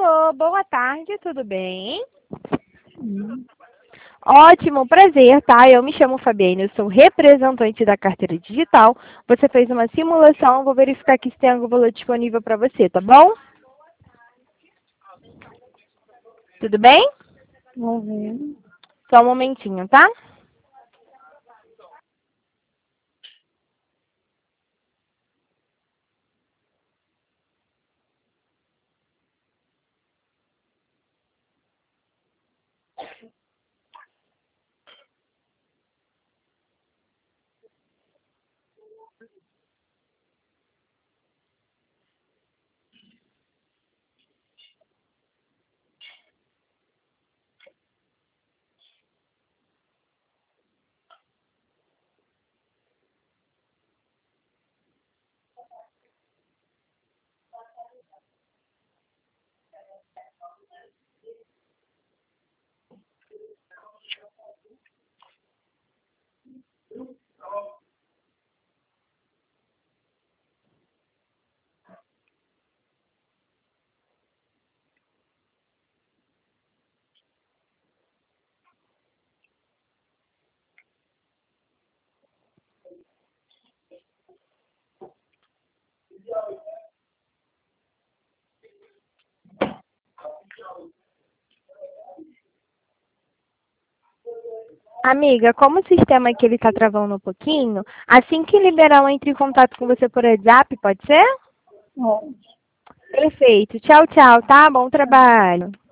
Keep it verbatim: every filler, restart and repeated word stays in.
Alô, boa tarde, tudo bem? Hum. Ótimo, prazer, tá? Eu me chamo Fabiane, eu sou representante da carteira digital. Você fez uma simulação, vou verificar aqui se tem algum valor disponível para você, tá bom? Tudo bem? Vou ver. Só um momentinho, tá? Amiga, como o sistema aqui ele tá travando um pouquinho, assim que liberar eu entro em contato com você por WhatsApp, pode ser? Ó. Perfeito. Tchau, tchau, tá? Bom trabalho.